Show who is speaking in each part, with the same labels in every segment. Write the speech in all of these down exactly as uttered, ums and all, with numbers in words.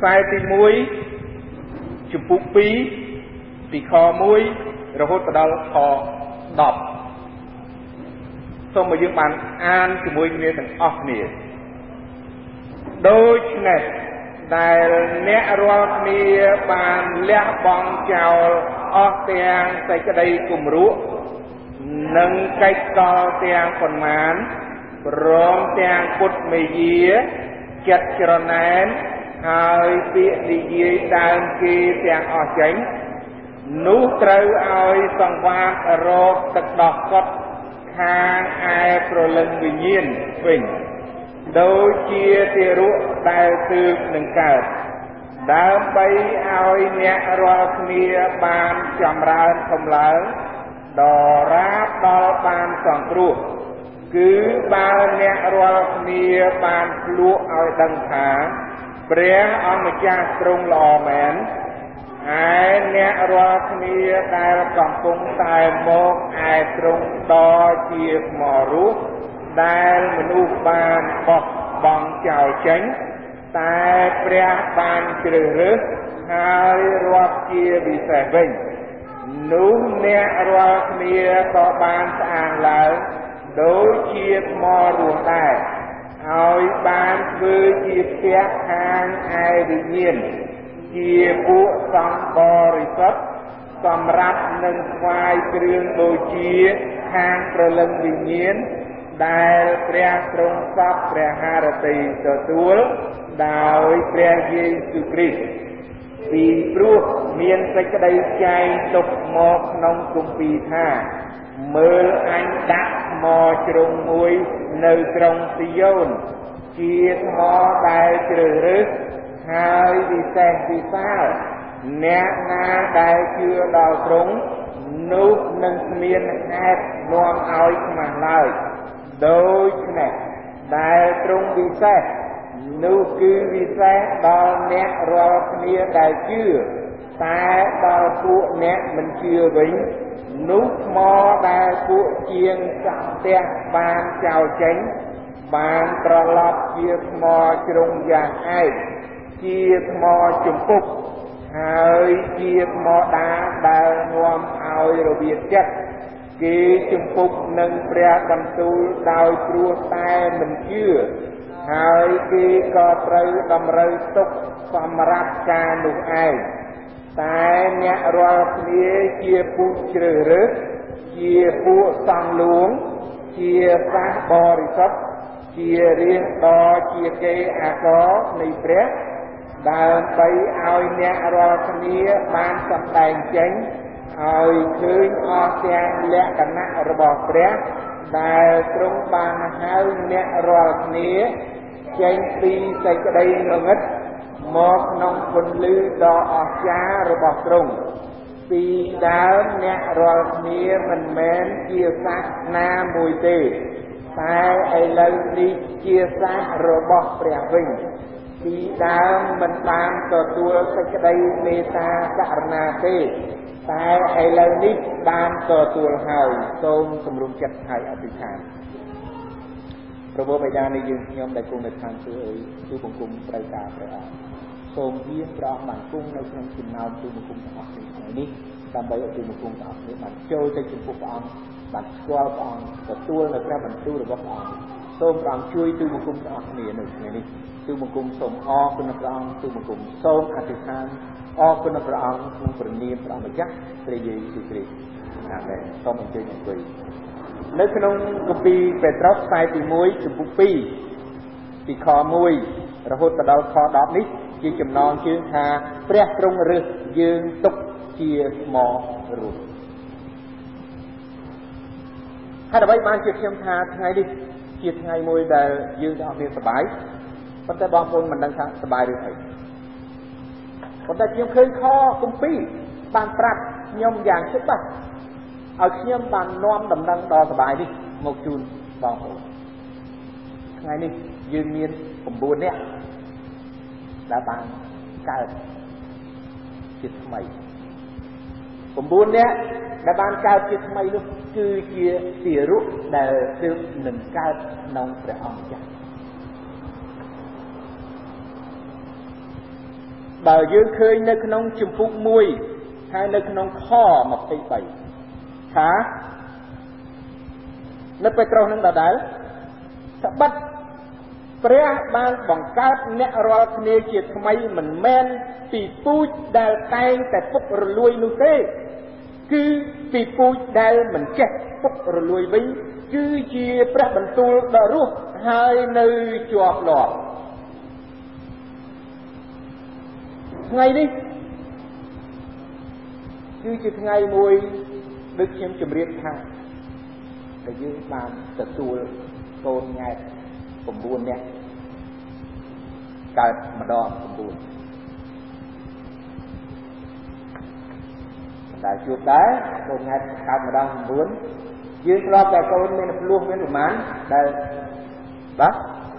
Speaker 1: sai tí muối chụp bút bí bị kho muối rồi hốt vào đó kho đọc xong mà dương bàn an thì muối nghe thành ọc nè đôi này đại nẹ rô mì bàn lẽ bong chào ọc tiền tại cái đây cùng rũ nâng cách co tiền còn mán rôm tiền bút mì dìa chặt cho nén hai tiện đi dìa đàn kì tiền ọc chánh nút trâu oi xong qua rô tật đọc cốt khang ai pro lần vì nhiên bình đôi chia tia ruộng đại tư nâng cao đám bấy oi nhẹ rô khmìa bàn chầm ra không lớn đò ráp đo bàn xong ruộng cứ bao nhẹ rô khmìa bàn lụa oi đăng thả brea ông mà cha trung lò mến ai nhẹ rô khmìa đại cầm cung tài mốc ai trung đo chia mò rút đại mình u bàn bọc bằng chào chánh tại brea bàn trừ rước hai rô chia bị xẻ bình nú nhẹ rô khmìa có bàn sàng lớn đối chia mò ruộng đại ôi bàn vừa chia xét hàng ai bị nhiên chiaពួកសំបរិសុទ្ធសម្រាប់នឹងស្វាយគ្រឿងដូចជាខាងប្រលឹងវិញ្ញាណដែលព្រះទ្រង់សពព្រះハរតីទទួលដោយព្រះយេស៊ូវគ្រីស្ទពីព្រោះមានសេចក្តីចែងទុកមកក្នុងគម្ពីរថាមើលអញដាក់ថ្មជ្រុងមួយនៅក្រុងស៊ីយ៉ូនជាថ្មដែលជ្រើសរើសហើយវិសេសវិសាលអ្នកណាដែលជឿដល់ទ្រង់នោះនឹងគ្មានហេតុនាំឲ្យខ្មាស់ឡើយដូច្នេះដែលទ្រង់វិសេសនោះគឺវិសេសដល់អ្នករាល់គ្នាដែលជឿតែដល់ពួកអ្នកមិនជឿវិញនោះថ្មដែលពួកជាងចាក់ផ្ទះបានចោលចេញបានត្រឡប់ជាថ្មជ្រុងយ៉ាងឯកជាថ្មជំពប់ហើយជាថ្មដាដែលនាំឲ្យរបៀបចិត្តគេជំពប់នឹងព្រះបន្ទូលដោយព្រោះតែមិនជឿហើយគេក៏ត្រូវតម្រូវទុកសម្រាប់ការនោះឯងតែអ្នករាល់គ្នាជាពួកជ្រើសរើសជាពួកសង្ឃលួងជាសាសបរិសុទ្ធជារៀងដ៏ជាគេអាករនៃព្រះដើម្បីឲ្យអ្នករាល់គ្នាបានសម្ដែងចេញឲ្យឃើញអស់ទាំងលក្ខណៈរបស់ព្រះដែលទ្រង់បានហៅអ្នករាល់គ្នាចេញពីសេចក្តីងងឹតមកក្នុងពន្លឺដ៏អស្ចារ្យរបស់ទ្រង់ពីដើមអ្នករាល់គ្នាមិនមែនជាសាសណាមួយទេតែឥឡូវនេះជាសាសរបស់ព្រះវិញពីដើមមិនបានទទួលសេចក្តីមេត្តាករុណាទេតែឥឡូវនេះបានទទួលហើយសូមសម្រុំចិត្តហើយអធិដ្ឋានព្រះបិតានៃយើងខ្ញុំដែលគង់នៅខាងគឺអើយទូបង្គំត្រូវការព្រះអង្គសូមយាងព្រះអង្គបានគង់នៅក្នុងចំណោមទូបង្គំទាំងអស់នេះថ្ងៃនេះដើម្បីឲ្យទូបង្គំទាំងអស់នេះបានចូលទៅចំពោះព្រះអង្គបានស្គាល់ព្រះអង្គទទួលនៅព្រះបន្ទូលរបស់ព្រះអង្គសូមព្រះអង្គជួយទូបង្គំទាំងអស់គ្នានៅថ្ងៃនេះទូបង្គំសូមអរគុណព្រះអង្គទូបង្គំសូមអធិដ្ឋានអរគុណព្រះអង្គក្នុងព្រះនាមព្រះម្ចាស់ព្រះយេស៊ូវគ្រីស្ទអាមែនសូមអញ្ជើញអង្គុយនៅក្នុងគម្ពីរពេត្រុសខ្សែទីមួយចំពុកពីរពីខមួយរហូតដល់ខដប់នេះជាចំណងជើងថាព្រះទ្រង់រើសយើងទុកជាថ្មរូបហើយដើម្បីបានជាខ្ញុំថាថ្ងៃនេះជាថ្ងៃមួយដែលយើងទាំងអស់គ្នាសប្បាយប៉ុន្តែបងប្អូនមិនដឹងថាសប្បាយឬអីប៉ុន្តែខ្ញុំឃើញខគម្ពីរបានប្រាប់ខ្ញុំយ៉ាងច្បាស់ឲ្យខ្ញុំបាននាំដំណឹងដ៏សប្បាយនេះមកជូនបងប្អូនថ្ងៃនេះយើងមាន៩នាក់ដែលបានកើតជាថ្មី៩នាក់ដែលបានកើតជាថ្មីនោះគឺជាទារកដែលទើបនឹងកើតក្នុងព្រះអង្គម្ចាស់បើយើងឃើញនៅក្នុងចម្ពោះមួយហើយនៅក្នុងខម្ភៃបីថានៅពេត្រុសនឹងដដែលត្បិតព្រះបានបង្កើតអ្នករាល់គ្នាជាថ្មីមិនមែនពីពូជដែលតែងតែពុករលួយនោះទេគឺពីពូជដែលមិនចេះពុករលួយវិញគឺជាព្រះបន្ទូលដ៏រស់ហើយនៅជាប់លាប់ថ្ងៃនេះគឺជាថ្ងៃមួយដូចខ្ញុំជម្រាបថាដែលយើងបានទទួលកូនញ៉ែត៩នាក់កើតម្ដង៩ដែលជួបដែរកូនញ៉ែតកើតម្ដង៩យើងធ្លាប់តែកូនមានភ្លោះមានប្រមាណដែលបាទ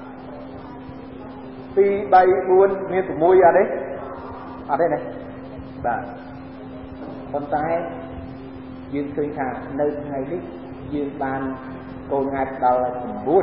Speaker 1: ពីរ បី បួនមាន៦អត់ទេអត់ទេណាបាទប៉ុន្តែយើងឃើញថានៅថ្ងៃនេះយើងបានកូនញ៉ែតដល់៩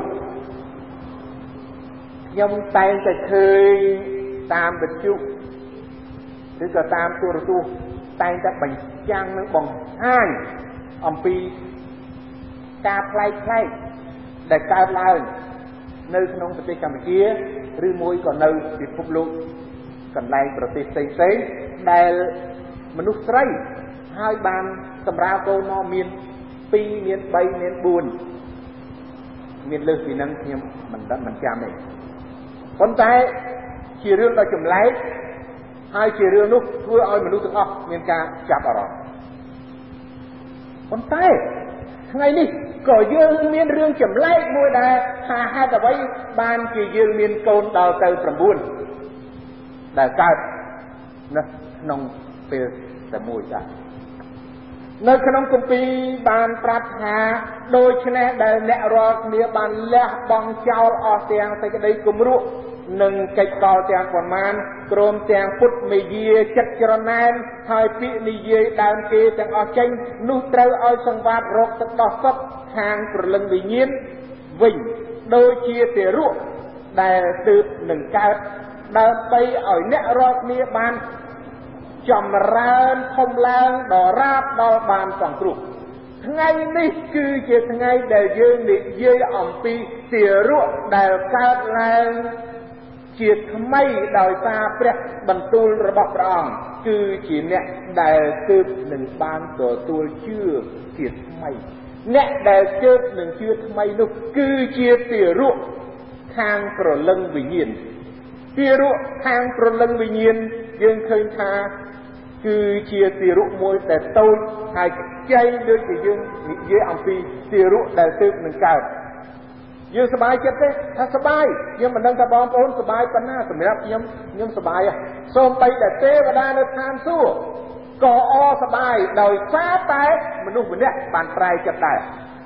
Speaker 1: ខ្ញុំតែងតែឃើញតាមវិទ្យុឬក៏តាមទូរទស្សន៍តែងតែបញ្ចាំងនឹងបង្ហាញអំពីការផ្លែកផ្លែកដែលកើតឡើងនៅក្នុងប្រទេសកម្ពុជាឬមួយក៏នៅពិភពលោកកន្លែងប្រទេសផ្សេងផ្សេងដែលមនុស្សស្រីហើយបានសម្រាលកូនមកមានពីរមានបីមានបួនមានលើសពីនឹងខ្ញុំមិនដឹងមិនចាំទេប៉ុន្តែជារឿងដ៏ចម្លែកហើយជារឿងនោះធ្វើឲ្យមនុស្សទាំងអស់មានការចាប់អារម្មណ៍ប៉ុន្តែថ្ងៃនេះក៏យើងមានរឿងចម្លែកមួយដែរថាហេតុអ្វីបានជាយើងមានកូនដល់ទៅ៩ដែលកើតនៅក្នុងពេលតែមួយដែរនៅក្នុងគម្ពីរបានប្រាប់ថាដូច្នេះដែលអ្នករាល់គ្នាបានលះបង់ចោលអស់ទាំងសេចក្តីគំរក់និងកិច្ចកលទាំងប៉ុន្មានព្រមទាំងពុតមេយាចិត្តច្រណែនហើយពាក្យនិយាយដើមគេទាំងអស់ចេញនោះត្រូវឲ្យសង្វាតរកទឹកដោះសុខខាងព្រលឹងវិញ្ញាណវិញដូចជាទារកដែលទើបនឹងកើតដើម្បីឲ្យអ្នករាល់គ្នាបានចម្រើនធំឡើងដល់រាបដល់បានសង្គ្រោះថ្ងៃនេះគឺជាថ្ងៃដែលយើងនិយាយអំពីទារកដែលកើតឡើងជាថ្មីដោយសារព្រះបន្ទូលរបស់ព្រះអង្គគឺជាអ្នកដែលទើបនឹងបានទទួលជឿជាថ្មីអ្នកដែលទើបនឹងជឿថ្មីនោះគឺជាទារកខាងព្រលឹងវិញ្ញាណទារកខាងព្រលឹងវិញ្ញាណយើងឃើញថាគឺជាទារកមួយដែលតូចហើយខ្ចីដូចជាយើងនិយាយអំពីទារកដែលទើបនឹងកើតយើងសប្បាយចិត្តទេថាសប្បាយខ្ញុំមិនដឹងថាបងប្អូនសប្បាយប៉ុណ្ណាសម្រាប់ខ្ញុំខ្ញុំសប្បាយសូម្បីតែទេវតានៅឋានសួគ៌ក៏អសប្បាយដោយសារតែមនុស្សម្នាក់បានប្រែចិត្តដែរ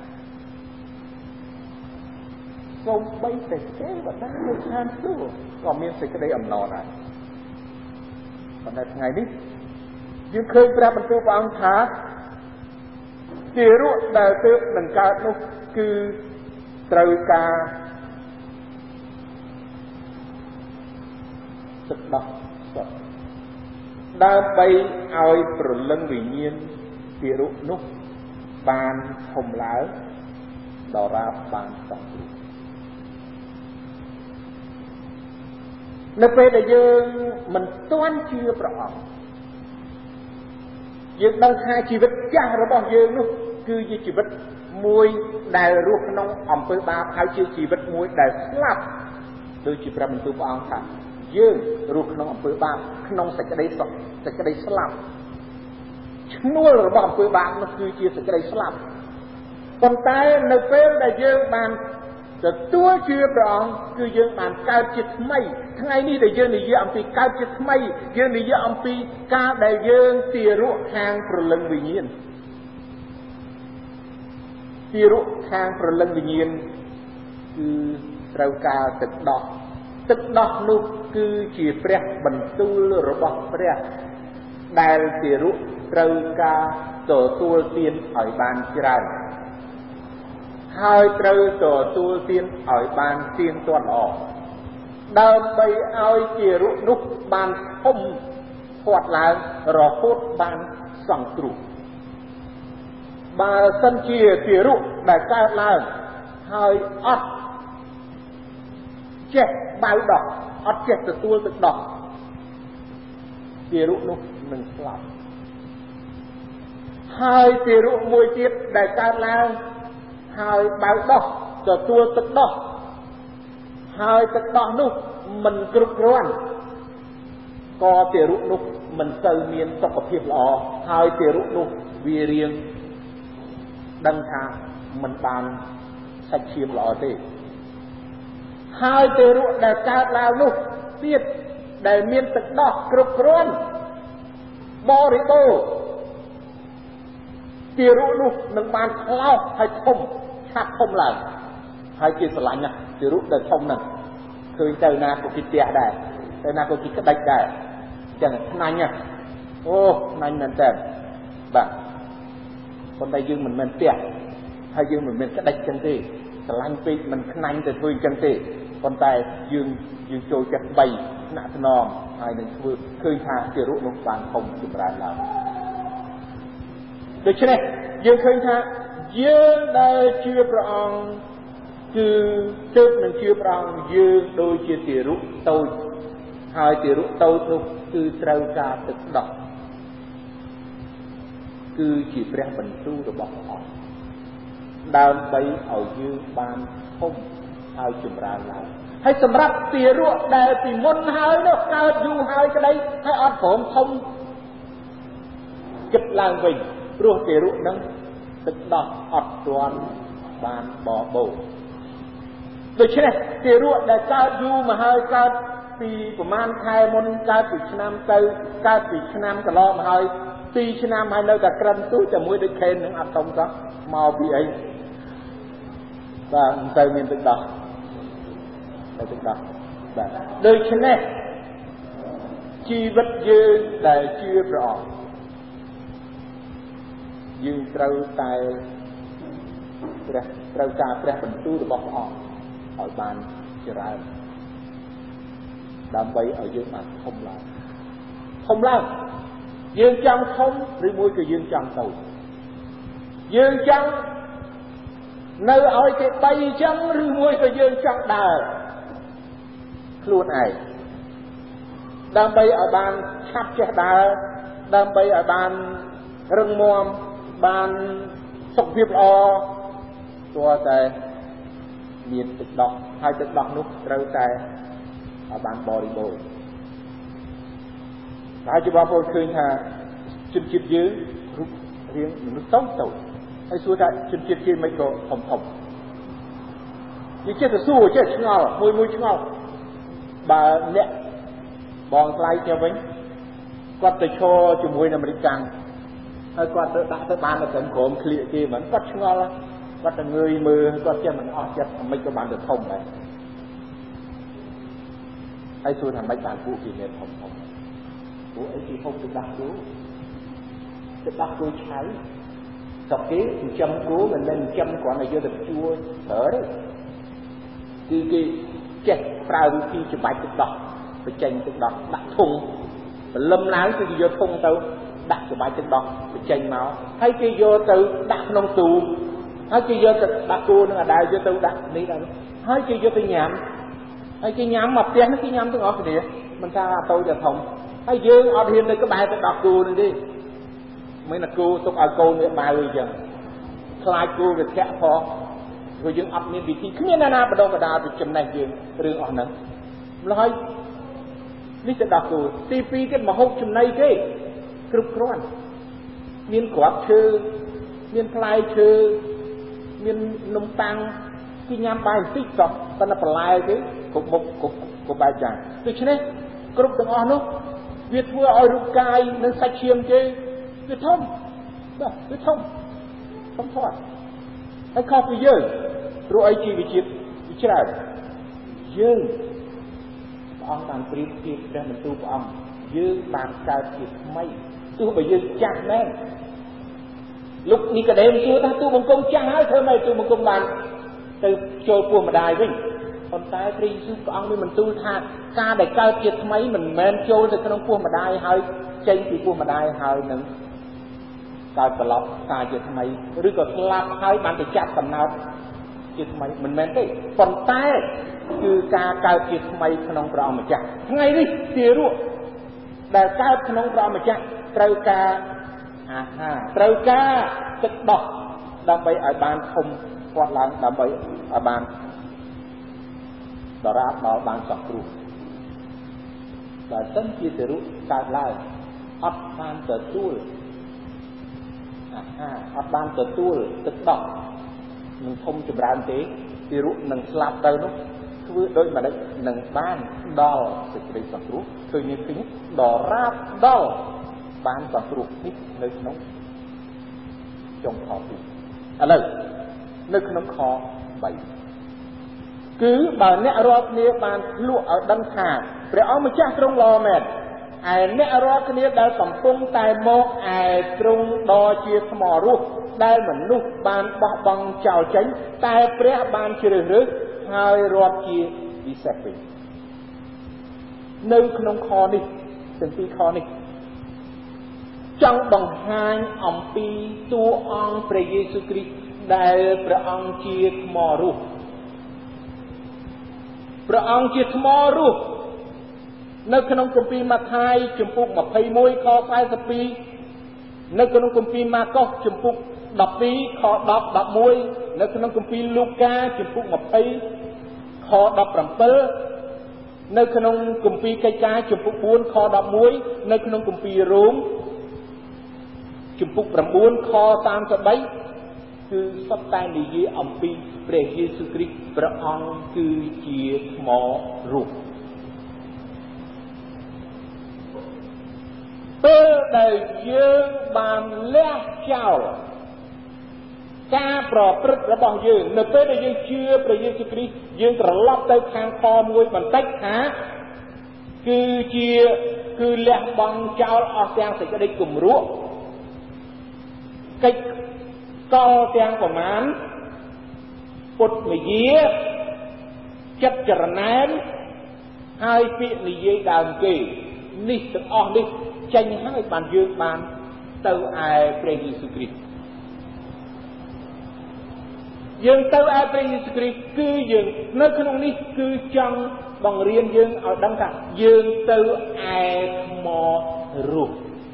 Speaker 1: សូម្បីតែទេវតានៅឋានសួគ៌ក៏មានសេចក្តីអំណរដែរប៉ុន្តែថ្ងៃនេះយើងឃើញព្រះបន្ទូលព្រះអង្គថាទារកដែលទើបនឹងកើតនោះគឺត្រូវការទឹកដោះសុទ្ធដើម្បីឲ្យព្រលឹងវិញ្ញាណទារកនោះបានធំឡើងដល់រាបបានសង្គ្រោះនៅពេលដែលយើងមិនទាន់ជឿព្រះអង្គយើងដឹងថាជីវិតចាស់របស់យើងនោះគឺជាជីវិតមួយដែលរស់ក្នុងអំពើបាបហើយជាជីវិតមួយដែលស្លាប់ដូចជាព្រះបន្ទូលព្រះអង្គថាយើងរស់ក្នុងអំពើបាបក្នុងសេចក្តីសុខសេចក្តីស្លាប់ឈ្នួលរបស់អំពើបាបនោះគឺជាសេចក្តីស្លាប់ប៉ុន្តែនៅពេលដែលយើងបានទទួលជឿព្រះអង្គគឺយើងបានកើតជាថ្មីថ្ងៃនេះដែលយើងនិយាយអំពីកើតជាថ្មីយើងនិយាយអំពីការដែលយើងទារកខាងព្រលឹងវិញ្ញាណទារកខាងព្រលឹងវិញ្ញាណគឺត្រូវការទឹកដោះទឹកដោះនោះគឺជាព្រះបន្ទូលរបស់ព្រះដែលទារកត្រូវការទទួលទានឲ្យបានច្រើនហើយត្រូវទទួលទានឲ្យបានទៀងទាត់ល្អដើម្បីឲ្យជារុនោះបានធំធាត់ឡើងរហូតបានសង្គ្រោះបើសិនជាជារុដែលកើតឡើងហើយអត់ចេះបៅដោះអត់ចេះទទួលទឹកដោះជារុនោះនឹងស្លាប់ហើយជារុមួយទៀតដែលកើតឡើងហើយបៅដោះទទួលទឹកដោះហើយទឹកដោះនោះមិនគ្រប់គ្រាន់ក៏ជារុនោះមិនសូវមានសុខភាពល្អហើយជារុនោះវារៀងដឹងថាមិនបានសាច់ឈាមល្អទេហើយជារុដែលកើតឡើងនោះទៀតដែលមានទឹកដោះគ្រប់គ្រាន់បរិបូរណ៍ជារុនោះនឹងបានខ្លោចហើយធំឆាប់ធំឡើងហើយជាស្រឡាញ់ណាស់ជារុដែលធំហ្នឹងឃើញទៅណាក៏គេទះដែរទៅណាក៏គេក្តិចដែរចឹងខ្នាញ់ណាអូខ្នាញ់មែនតើបាទប៉ុន្តែយើងមិនមែនទះហើយយើងមិនមែនក្តិចចឹងទេស្រឡាញ់ពេកមិនខ្នាញ់ទៅធ្វើចឹងទេប៉ុន្តែយើងយើងចូលចិត្តបីថ្នាក់ថ្នមហើយនឹងធ្វើឃើញថាជារុនោះបានធំចម្រើនឡើងដូច្នេះយើងឃើញថាយើងដែលជឿព្រះអង្គគឺទើបនឹងជឿព្រះអង្គយើងដូចជាទារុតូចហើយទារុតូចនោះគឺត្រូវការទឹកដោះគឺជាព្រះបន្ទូលរបស់ព្រះអង្គដើម្បីឲ្យយើងបានធំហើយចម្រើនឡើងហើយសម្រាប់ទារុដែលពីមុនហើយនោះកើតយូរហើយក្តីហើយអត់ព្រមធំគិតឡើងវិញព្រោះទារុនឹងទឹកដោះអត់ទាន់បានបបោដូច្នេះទារុដែលកើតយូរមកហើយកើតពីប្រមាណខែមុនកើតពីឆ្នាំទៅកើតពីឆ្នាំកន្លងមកហើយពីរឆ្នាំហើយនៅតែក្រឹមទូតែមួយដូចខេននឹងអត់ធំសោះមកពីអីបាទមិនទៅមានទឹកដោះទៅទឹកដោះបាទដូច្នេះជីវិតយើងដែលជឿព្រះអង្គយើងត្រូវតែព្រះត្រូវការព្រះបន្ទូលរបស់ព្រះអង្គឲ្យបានច្រើនដើម្បីឲ្យយើងបានធំឡើងធំឡើងយើងចង់ធំឬមួយក៏យើងចង់ទៅយើងចង់នៅឲ្យគេបីអញ្ចឹងឬមួយក៏យើងចង់ដើរខ្លួនឯងដើម្បីឲ្យបានឆាប់ចេះដើរដើម្បីឲ្យបានរឹងមាំបានសុខភាពល្អទោះតែមានទឹកដោះហើយទឹកដោះនោះត្រូវតែឲ្យបានបរិបូរណ៍ហើយជាបងប្អូនឃើញថាជនជាតិយើងរូបរាងមនុស្សតូចតូចហើយសួរថាជនជាតិគេមិនក៏ធំធំយើងចេះតែសួរចេះឆ្ងល់មួយមួយឆ្ងល់បើអ្នកបងថ្លៃខ្ញុំវិញគាត់ទៅឈរជាមួយនឹងអាមេរិកកាំងហើយគាត់ទៅដាក់ទៅបានទៅក្រុមឃ្លៀកគេមិនគាត់ឆ្ងល់គាត់ទៅងើយមើលគាត់ចេះមិនអស់ចិត្តមិនក៏បានទៅធំដែរហើយសួរថាមិនបានពួកគេមានធំធំពួកអីគេហូបទៅដាក់គូទៅដាក់គូឆៅស្រុកគេចិញ្ចឹមគូមិនមែនចិញ្ចឹមគ្រាន់តែយកទៅជួប្រើទេគឺគេចេះប្រើវិធីច្បាច់ទឹកដោះបញ្ចេញទឹកដោះដាក់ធុងបលឹមឡើងគឺគេយកធុងទៅដាក់ច្បាច់ទឹកដោះបញ្ចេញមកហើយគេយកទៅដាក់ក្នុងទូហើយគេយកទៅដាក់គូនឹងអាដែលយកទៅដាក់នេះដែរហើយគេយកទៅញ៉ាំហើយគេញ៉ាំមកផ្ទះនេះគេញ៉ាំទាំងអស់គ្នាមិនថាតូចទៅធំហើយយើងអត់ហ៊ានទៅក្បែរទៅដល់គូនឹងទេមិនណាគូទុកឲ្យកូនវាបើអញ្ចឹងខ្លាចគូវាធាក់ផងព្រោះយើងអត់មានវិធីគ្មានណាបដងបដាទៅចំណេះយើងរឿងអស់ហ្នឹងម្ល៉េះហើយនេះទៅដល់គូទីពីរទៀតមហូបចំណីគេគ្រប់គ្រាន់មានគ្រាប់ឈើមានផ្លែឈើមាននំប៉័ងគេញ៉ាំបាយបន្តិចសោះប៉ុន្តែបន្លែគេគ្រប់មុខគ្រប់គ្រប់បែបយ៉ាងដូច្នេះគ្រប់ទាំងអស់នោះវាធ្វើឲ្យរូបកាយនិងសាច់ឈាមគេវាធំបាទវាធំធំធាត់ហើយខុសពីយើងព្រោះអីជីវជាតិវាច្រើនយើងព្រះអង្គបានប្រៀបធៀបព្រះបន្ទូលព្រះអង្គយើងបានកើតជាថ្មីទោះបើយើងចាស់មែនលោកនីកូដេមសួរថាទូបង្គំចាស់ហើយធ្វើម៉េចទូបង្គំបានទៅចូលពោះម្ដាយវិញប៉ុន្តែព្រះយេស៊ូវព្រះអង្គមានបន្ទូលថាការដែលកើតជាថ្មីមិនមែនចូលទៅក្នុងពោះម្ដាយហើយចេញពីពោះម្ដាយហើយនឹងកើតត្រឡប់ការជាថ្មីឬក៏ស្លាប់ហើយបានទៅចាប់កំណើតជាថ្មីមិនមែនទេប៉ុន្តែគឺការកើតជាថ្មីក្នុងព្រះអង្គម្ចាស់ថ្ងៃនេះទារកដែលកើតក្នុងព្រះអង្គម្ចាស់ត្រូវការអាហារត្រូវការទឹកដោះដើម្បីឲ្យបានធំធាត់ឡើងដើម្បីឲ្យបានដរាបដល់បានសង្គ្រោះបើមិនជាទារកកើតឡើងអត់បានទទួលអាហារអត់បានទទួលទឹកដោះនឹងធំចម្រើនទេទារកនឹងស្លាប់ទៅនោះធ្វើដូចម្ដេចនឹងបានដល់សេចក្តីសង្គ្រោះឃើញនេះឃើញដរាបដល់បានសង្គ្រោះនេះនៅក្នុងចុងខពីរឥឡូវនៅក្នុងខបីគឺបើអ្នករាល់គ្នាបានភ្លក់ឲ្យដឹងថាព្រះអង្គម្ចាស់ទ្រង់ល្អមែនឯអ្នករាល់គ្នាដែលកំពុងតែមកឯទ្រង់ដ៏ជាថ្មរស់ដែលមនុស្សបានបោះបង់ចោលចេញតែព្រះបានជ្រើសរើសហើយរាប់ជាពិសេសវិញនៅក្នុងខនេះទាំងពីរខនេះចង់បង្ហាញអំពីតួអង្គព្រះយេស៊ូវគ្រីស្ទដែលព្រះអង្គជាថ្មរស់ព្រះអង្គជាថ្មរស់នៅក្នុងគម្ពីរម៉ាថាយជំពូកម្ភៃមួយខខ្សែពីរនៅក្នុងគម្ពីរម៉ាកុសជំពូកដប់ពីរខដប់ ដប់មួយនៅក្នុងគម្ពីរលូកាជំពូកម្ភៃខដប់ប្រាំនៅក្នុងគម្ពីរកិច្ចការជំពូកបួនខដប់មួយនៅក្នុងគម្ពីររ៉ូមជំពូកប្រាំបួនខសាមសិបបីគឺសុទ្ធតែនិយាយអំពីព្រះយេស៊ូវគ្រីស្ទព្រះអង្គគឺជាថ្មរស់ពេលដែលយើងបានលះចោលការប្រព្រឹត្តរបស់យើងនៅពេលដែលយើងជឿព្រះយេស៊ូវគ្រីស្ទយើងត្រឡប់ទៅខាងខមួយបន្តិចថាគឺជាគឺលះបង់ចោលអស់ទាំងសេចក្តីគំរក់កិច្ចកលទាំងប្រមាណពុតនិយាចិត្តចរណែនហើយពាក្យនិយាយដើមគេនេះទាំងអស់នេះចេញហើយបានយើងបានទៅឯព្រះយេស៊ូវគ្រីស្ទយើងទៅឯព្រះយេស៊ូវគ្រីស្ទគឺយើងនៅក្នុងនេះគឺចង់បង្រៀនយើងឲ្យដឹងថាយើងទៅឯថ្មរស់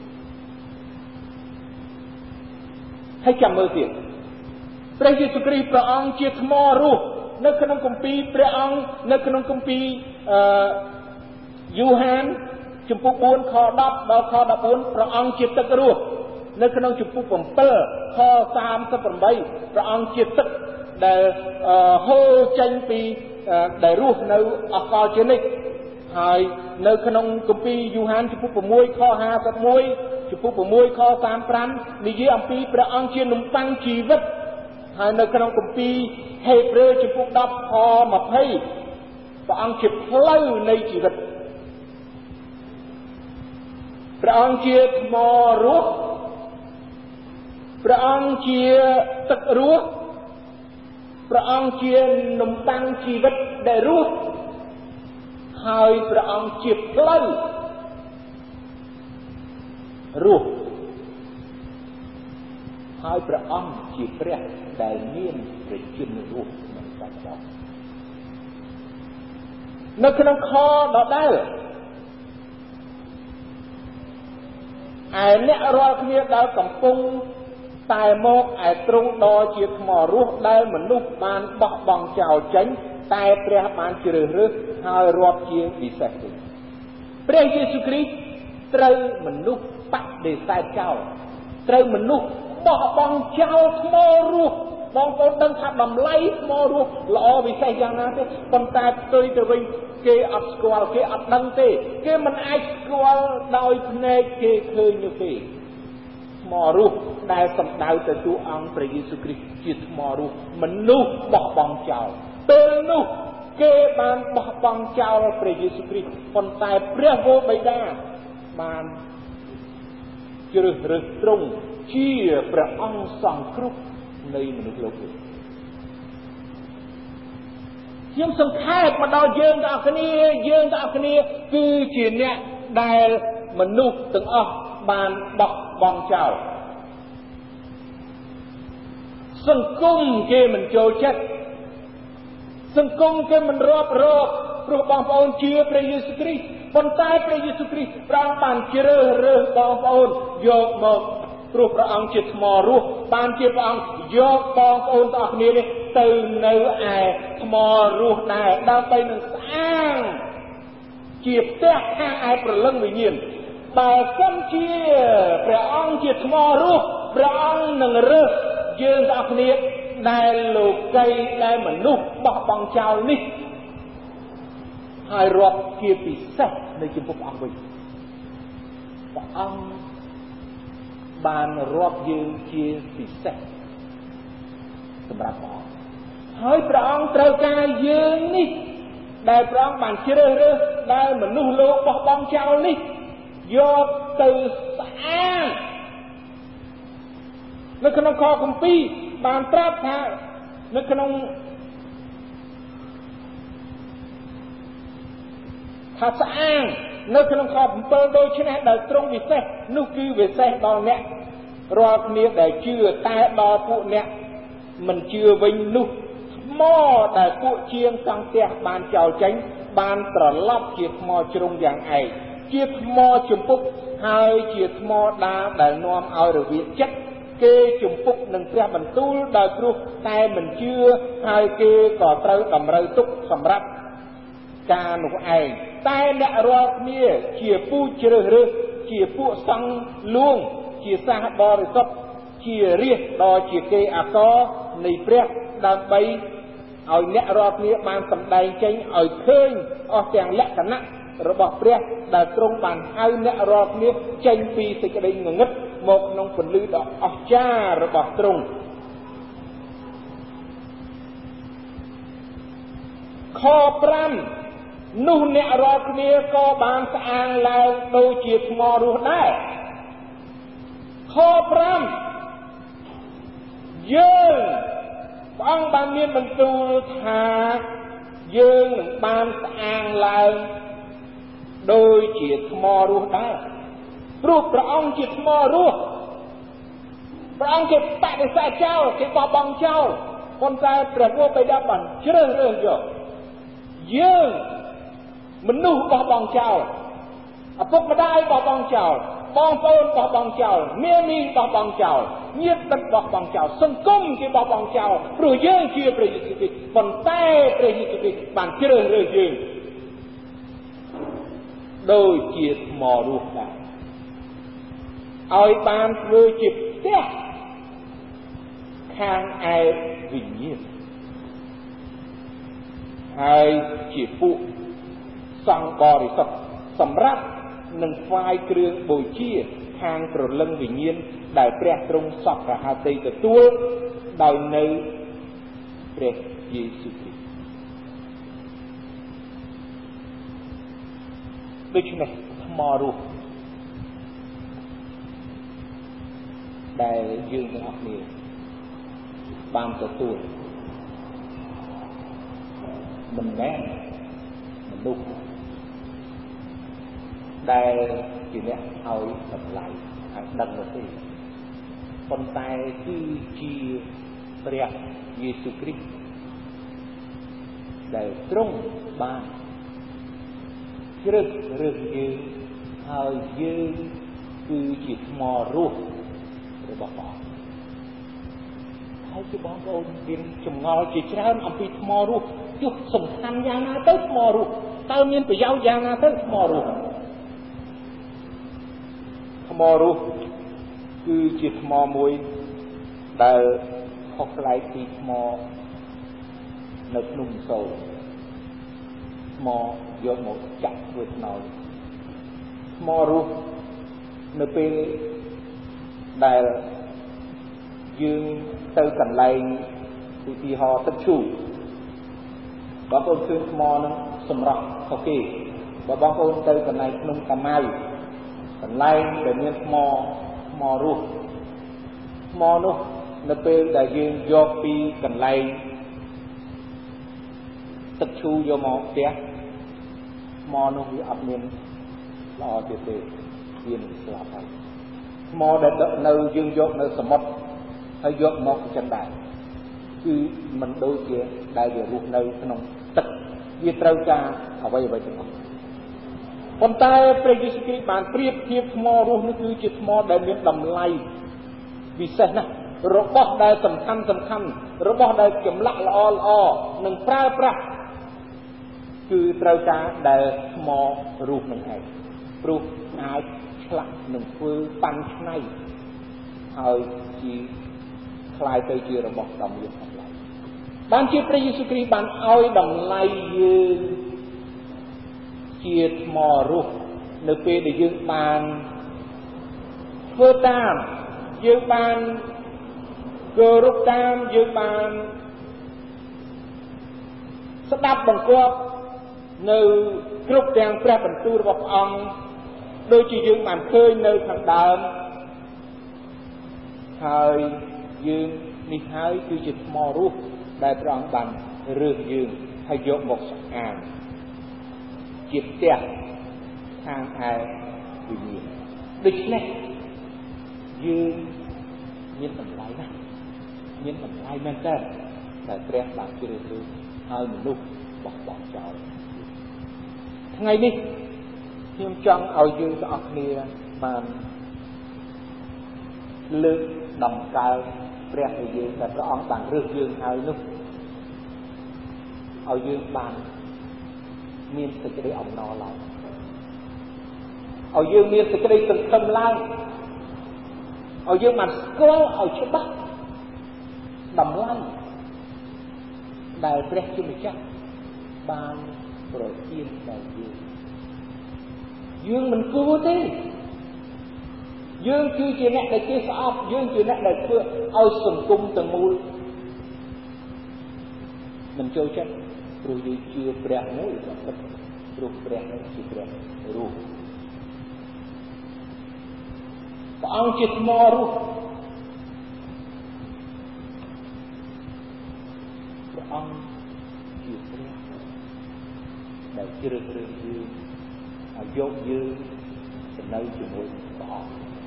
Speaker 1: ហើយចាំមើលទៀតព្រះយេស៊ូវគ្រីស្ទព្រះអង្គជាថ្មរស់នៅក្នុងគម្ពីរព្រះអង្គនៅក្នុងគម្ពីរអឺយូហានជំពូកបួនខដប់ដល់ខដប់បួនព្រះអង្គជាទឹករស់នៅក្នុងជំពូកbảyខសាមសិបប្រាំបីព្រះអង្គជាទឹកដែលហូរចេញពីដែលរស់នៅអកលជានិច្ចហើយនៅក្នុងគម្ពីរយូហានជំពូក៦ខហាសិបមួយជំពូក៦ខសាមសិបប្រាំនិយាយអំពីព្រះអង្គជានំប៉័ងជីវិតហើយនៅក្នុងគម្ពីរហេព្រើរជំពូកដប់ខម្ភៃព្រះអង្គជាផ្លូវនៃជីវិតព្រះអង្គជាថ្មរស់ព្រះអង្គជាទឹករស់ព្រះអង្គជានំប៉័ងជីវិតដែលរស់ហើយព្រះអង្គជាផ្លូវរស់ហើយព្រះអង្គជាព្រះដែលមានព្រះជន្មរស់មិនកាត់ដល់នៅក្នុងខដដែលឯអ្នករាល់គ្នាដែលកំពុងតែមកឯទ្រង់ដ៏ជាថ្មរស់ដែលមនុស្សបានបោះបង់ចោលចេញតែព្រះបានជ្រើសរើសហើយរាប់ជាពិសេសវិញព្រះយេស៊ូវគ្រីស្ទត្រូវមនុស្សបដិសេធចោលត្រូវមនុស្សបោះបង់ចោលថ្មរស់បងប្អូនដឹងថាតម្លៃថ្មរស់ល្អពិសេសយ៉ាងណាទេប៉ុន្តែផ្ទុយទៅវិញគេអត់ស្គាល់គេអត់ដឹងទេគេមិនអាចស្គាល់ដោយភ្នែកគេឃើញនោះទេថ្មរស់ដែលសំដៅទៅតួអង្គព្រះយេស៊ូវគ្រីស្ទជាថ្មរស់មនុស្សបោះបង់ចោលពេលនោះគេបានបោះបង់ចោលព្រះយេស៊ូវគ្រីស្ទប៉ុន្តែព្រះវរបិតាបានជ្រើសរើសទ្រង់ជាព្រះអង្គសង្គ្រោះនៃមនុស្សលោកនេះខ្ញុំសង្ខេបមកដល់យើងទាំងអស់គ្នាយើងទាំងអស់គ្នាគឺជាអ្នកដែលមនុស្សទាំងអស់បានបោះបង់ចោលសង្គមគេមិនចូលចិត្តសង្គមគេមិនរាប់រកព្រោះបងប្អូនជឿព្រះយេស៊ូវគ្រីស្ទប៉ុន្តែព្រះយេស៊ូវគ្រីស្ទព្រះអង្គបានជ្រើសរើសបងប្អូនយកមកព្រោះព្រះអង្គជាថ្មរស់បានជាព្រះអង្គយកបងប្អូនទាំងអស់គ្នានេះទៅនៅឯថ្មរស់ដែរដើម្បីនឹងស្អាងជាផ្ទះខាងឯព្រលឹងវិញ្ញាណបើសិនជាព្រះអង្គជាថ្មរស់ព្រះអង្គនឹងរើសយើងទាំងអស់គ្នាដែលលោកីដែលមនុស្សបោះបង់ចោលនេះហើយរាប់ជាពិសេសនៅចំពោះព្រះអង្គវិញព្រះអង្គបានរាប់យើងជាពិសេសសម្រាប់ព្រះអង្គហើយព្រះអង្គត្រូវការយើងនេះដែលព្រះអង្គបានជ្រើសរើសដែលមនុស្សលោកបោះបង់ចោលនេះយកទៅស្អាតនៅក្នុងខគម្ពីរបានប្រាប់ថានៅក្នុងថាស្អាងនៅក្នុងខbảyដូច្នេះដែលទ្រង់ពិសេសនោះគឺពិសេសដល់អ្នករាល់គ្នាដែលជឿតែដល់ពួកអ្នកមិនជឿវិញនោះថ្មដែលពួកជាងសង់ផ្ទះបានចោលចេញបានត្រឡប់ជាថ្មជ្រុងយ៉ាងឯងជាថ្មជំពប់ហើយជាថ្មដាលដែលនាំឲ្យរវិចិត្តគេជំពប់នឹងព្រះបន្ទូលដោយព្រោះតែមិនជឿហើយគេក៏ត្រូវតម្រូវទុកសម្រាប់ការនោះឯងតែអ្នករាល់គ្នាជាពូជជ្រើសរើសជាពួកសង្ឃលួងជាសាសបរិសុទ្ធជារាជដ៏ជាគេអាករនៃព្រះដើម្បីឲ្យអ្នករាល់គ្នាបានសម្ដែងចេញឲ្យឃើញអស់ទាំងលក្ខណៈរបស់ព្រះដែលទ្រង់បានហៅអ្នករាល់គ្នាចេញពីសេចក្តីងងឹតមកក្នុងពន្លឺដ៏អស្ចារ្យរបស់ទ្រង់ខ5នោះអ្នករាល់គ្នាក៏បានស្អាងឡើងដូចជាថ្មរស់ដែរខ5យើងព្រះអង្គបានមានបន្ទូលថាយើងនឹងបានស្អាងឡើងដូចជាថ្មរស់ដែរព្រោះព្រះអង្គជាថ្មរស់ព្រះអង្គគេបដិសេធចោលគេបោះបង់ចោលប៉ុន្តែព្រះវរបិតាបានជ្រើសរើសយកយើងមនុស្សបោះបង់ចោលឪពុកម្ដាយបោះបង់ចោលបងប្អូនបោះបង់ចោលមានីបោះបង់ចោលញាតិមិត្តបោះបង់ចោលសង្គមគេបោះបង់ចោលព្រោះយើងជាព្រះយេស៊ូវគ្រីស្ទប៉ុន្តែព្រះយេស៊ូវគ្រីស្ទបានជ្រើសរើសយើងដូចជាថ្មរស់ដែរឲ្យបានធ្វើជាផ្ទះខាងឯវិញ្ញាណហើយជាពួកសង្ឃបរិសុទ្ធសម្រាប់នឹងថ្វាយគ្រឿងបូជាខាងព្រលឹងវិញ្ញាណដែលព្រះទ្រង់សពរហតីទទួលដោយនៅព្រះយេស៊ូវគ្រីស្ទដូច្នេះថ្មរស់ដែលយើងទាំងអស់គ្នាបានទទួលមិនមែនមនុស្សដែលជាអ្នកឲ្យតម្លៃឲ្យដឹងទៅទេប៉ុន្តែគឺជាព្រះយេស៊ូវគ្រីស្ទដែលទ្រង់បានជ្រើសរើសយើងហើយយើងគឺជាថ្មរស់របស់ព្រះហើយជាបងប្អូនមានចម្ងល់ជាច្រើនអំពីថ្មរស់ទោះសំខាន់យ៉ាងណាទៅថ្មរស់តើមានប្រយោជន៍យ៉ាងណាទៅថ្មរស់ថ្មរស់គឺជាថ្មមួយដែលខុសប្លែកពីថ្មនៅភ្នំសូរថ្មយកមកចាក់ធ្វើថ្នោតថ្មរស់នៅពេលដែលយើងទៅកន្លែងឧទាហរណ៍ទឹកឈូបងប្អូនឃើញថ្មនឹងសម្រាប់ខុសគេបើបងប្អូនទៅកន្លែងភ្នំតាម៉ៅកន្លែងដែលមានថ្មថ្មរស់ថ្មនោះនៅពេលដែលយើងយកពីកន្លែងទឹកឈូយកមកផ្ទះមកនោះវាអត់មានល្អទៀតទេវានឹងស្លាប់ហើយថ្មដែលដកនៅយើងយកនៅសមុទ្រហើយយកមកចឹងដែរគឺមិនដូចជាដែលវារស់នៅក្នុងទឹកវាត្រូវការអ្វីអ្វីទាំងអស់ប៉ុន្តែព្រះយេស៊ូវគ្រីស្ទបានប្រៀបធៀបថ្មរស់នេះគឺជាថ្មដែលមានតម្លៃពិសេសណាស់របស់ដែលសំខាន់សំខាន់របស់ដែលចម្លាក់ល្អល្អនិងប្រើប្រាស់គឺត្រូវការដែលថ្មរស់នឹងឯងព្រោះអាចឆ្លាក់និងធ្វើប៉ាន់ឆ្នៃហើយជាคล้ายទៅជារបស់ដ៏មានតម្លៃបានជាព្រះយេស៊ូវគ្រីស្ទបានឲ្យតម្លៃយើងជាថ្មរស់នៅពេលដែលយើងបានធ្វើតាមយើងបានគោរពតាមយើងបានស្ដាប់បង្គាប់នៅគ្រប់ទាំងព្រះបន្ទូលរបស់ព្រះអង្គដូចជាយើងបានឃើញនៅខាងដើមហើយយើងនេះហើយគឺជាថ្មរស់ដែលព្រះអង្គបានរើសយើងហើយយកមកស្អាតជាផ្ទះខាងឯវិញ្ញាណដូច្នេះយើងមានតម្លៃណាស់មានតម្លៃមែនតើតែព្រះបានជ្រើសរើសឲ្យមនុស្សបោះបង់ចោលថ្ងៃនេះខ្ញុំចង់ឲ្យយើងទាំងអស់គ្នាបានលើកដំកើងព្រះនៃយើងដែលព្រះអង្គបានរើសយើងហើយនោះឲ្យយើងបានមានសេចក្តីអំណរឡើងឲ្យយើងមានសេចក្តីសង្ឃឹមឡើងឲ្យយើងបានស្គាល់ឲ្យច្បាស់តម្លៃដែលព្រះជាម្ចាស់បានប្រទានដល់យើងយើងមិនគួរទេយើងគឺជាអ្នកដែលចេះស្អប់យើងជាអ្នកដែលធ្វើឲ្យសង្គមទាំងមូលមិនចូលចិត្តព្រោះយើងជឿព្រះមួយក៏ពិតព្រោះព្រះនេះជាព្រះរស់ព្រះអង្គជាថ្មរស់ព្រះអង្គជាព្រះដែលជ្រើសរើសយើងឲ្យយកយើងទៅនៅជាមួយព្រះអង្គ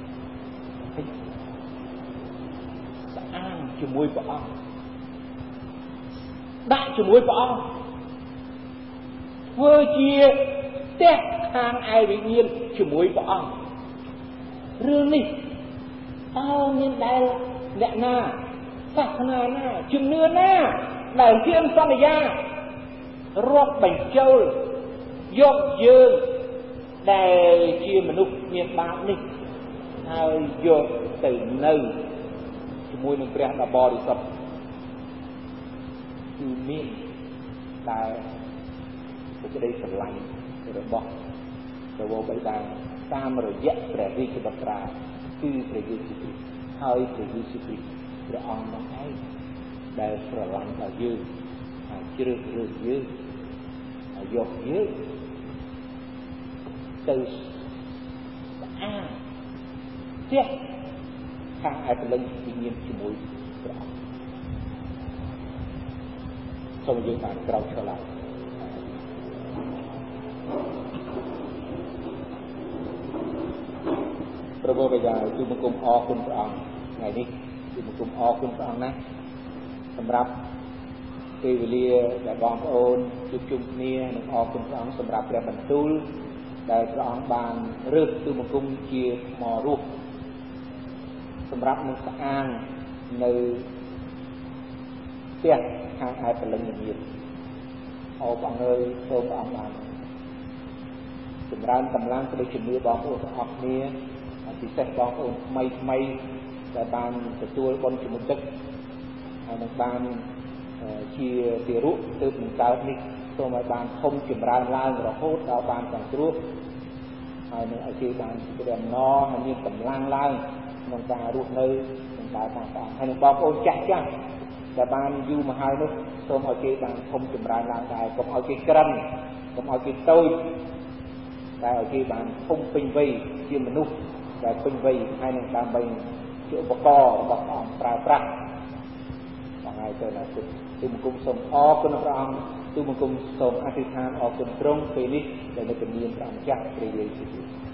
Speaker 1: ស្អាងជាមួយព្រះអង្គដាក់ជាមួយព្រះអង្គធ្វើជាផ្ទះខាងឯវិញ្ញាណជាមួយព្រះអង្គរឿងនេះតើមានដែលអ្នកណាសាសនាណាជំនឿណាដែលជាសន្យារាប់បញ្ចូលយកយើងដែលជាមនុស្សមានបាបនេះហើយយកទៅនៅជាមួយនឹងព្រះដ៏បរិសុទ្ធគឺមានតែសេចក្តីស្រឡាញ់របស់ព្រះវរបិតាតាមរយៈព្រះរាជបុត្រាគឺព្រះយេស៊ូវគ្រីស្ទហើយព្រះយេស៊ូវគ្រីស្ទព្រះអង្គនោះឯងដែលស្រឡាញ់ដល់យើងហើយជ្រើសរើសយើងហើយយកយើងទៅស្អាតផ្ទះខាងឯព្រលឹងវិញ្ញាណជាមួយព្រះអង្គសូមយើងបានក្រោកឆ្លាតព្រះបិតាទូលបង្គំអរគុណព្រះអង្គថ្ងៃនេះទូលបង្គំអរគុណព្រះអង្គណាស់សម្រាប់ពេលវេលាដែលបងប្អូនជួបជុំគ្នានិងអរគុណព្រះអង្គសម្រាប់ព្រះបន្ទូលដែលព្រះអង្គបានរើសទូលបង្គំជាថ្មរស់សម្រាប់នឹងស្អាងនៅផ្ទះខាងឯព្រលឹងវិញ្ញាណអរព្រះអង្គអើយសូមព្រះអង្គបានចម្រើនកម្លាំងទៅជំនឿបងប្អូនទាំងអស់គ្នាពិសេសបងប្អូនថ្មីថ្មីដែលបានទទួលបុណ្យជំនុំទឹកហើយនឹងបានជាទារុទើបនឹងកើតនេះសូមឲ្យបានធំចម្រើនឡើងរហូតដល់បានសង្គ្រោះហើយនឹងឲ្យគេបានសេចក្តីអំណរហើយមានកម្លាំងឡើងក្នុងការរស់នៅក្នុងដើរតាមព្រះអង្គហើយនឹងបងប្អូនចាស់ចាស់ដែលបានយូរមកហើយនោះសូមឲ្យគេបានធំចម្រើនឡើងដែរកុំឲ្យគេក្រិនកុំឲ្យគេតូចតែឲ្យគេបានធំពេញវ័យជាមនុស្សដែលពេញវ័យហើយនឹងដើម្បីជាឧបករណ៍របស់ព្រះអង្គប្រើប្រាស់បងហើយទៅណាគុណទូលបង្គំសូមអរគុណព្រះអង្គទូបង្គំសូមអធិដ្ឋានអរគុណទ្រង់ពេលនេះដែលនៅជំនាញព្រះម្ចាស់ព្រះយេស៊ូវ